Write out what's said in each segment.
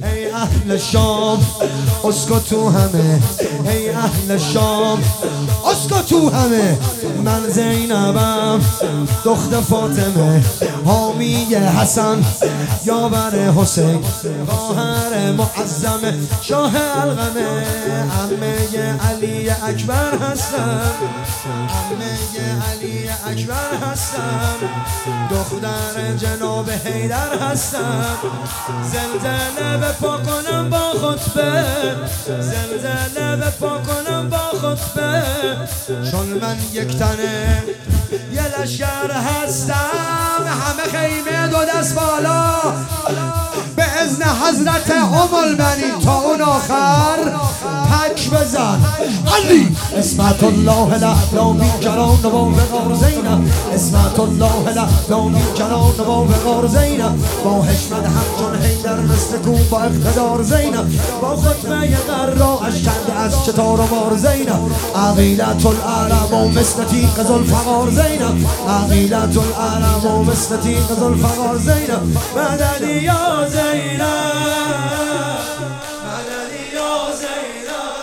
ای اهل شام اسکتو همه، ای اهل شام اسکتو همه. من زینبم دختر فاطمه، حامی حسن یاور حسین، خواهر معظم شاه القمه. عمه علی اکبر هستم، عمه علی اکبر هستم، دختر جناب حیدر هستم. زلزله بپا کنم با خطبه، زلزله بپا کنم با خطبه، چون من یک تنه یه لشکر هستم. همه خیمه دو دست بالا به اذن حضرت المنی تا اون آخر تک بزن. علی اسمت الله الاعلامی جلال و وقار زینب، اسمت الله الاعلامی جلال و وقار زینب. با حشمت همچون حیدر مثل کو با اقتدار زینب، با خطبه قراش کنده از چطار و بار زینب. عقیلت العرب و مثل تیغ ذوالفقار زینب، عقیلت العرب و مثل تیغ ذوالفقار زینب. مددی یا زینب، مددی یا زینب،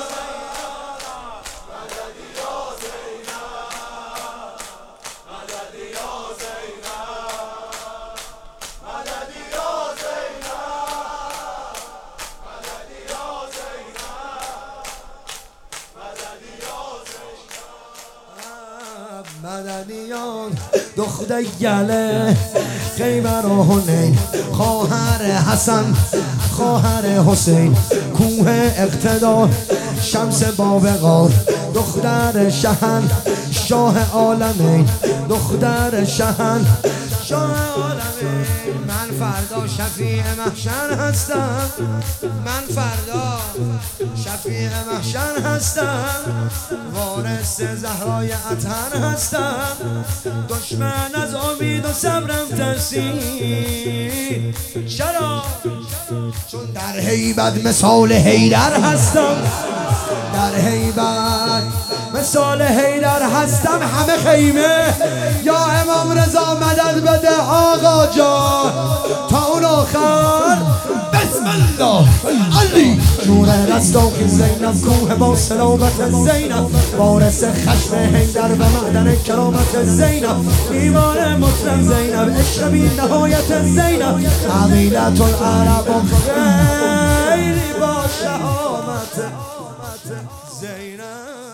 مددی یا زینب، مددی یا زینب، مددی یا زینب، مددی یا زینب، مددی یا دختر گله خیبر و حنین، خواهر حسن خواهر حسین، کوه اقتدار شمس باوقار، دختر شهن شاه عالمین، دختر شهن شاه عالمین. من فردا شفیع محشر هستم، من فردا شفیع محشر هستم، وارث زهرای اطهر هستم. دشمن از امید و صبرم ترسید، چرا؟ چون در هیبت مثال حیدر هستم، در هیبت مثال حیدر هستم. همه خیمه یا امام رضا مدد بده آقا جان تا اون آخر. بسم الله. علی نور رستاخ زینب، کوه با سلامت زینب، وارث خشم حیدر و معدن کرامت زینب، ایمان مطلق زینب، عشق بی نهایت زینب. عقیلت العرب خیلی با شهامت زینب.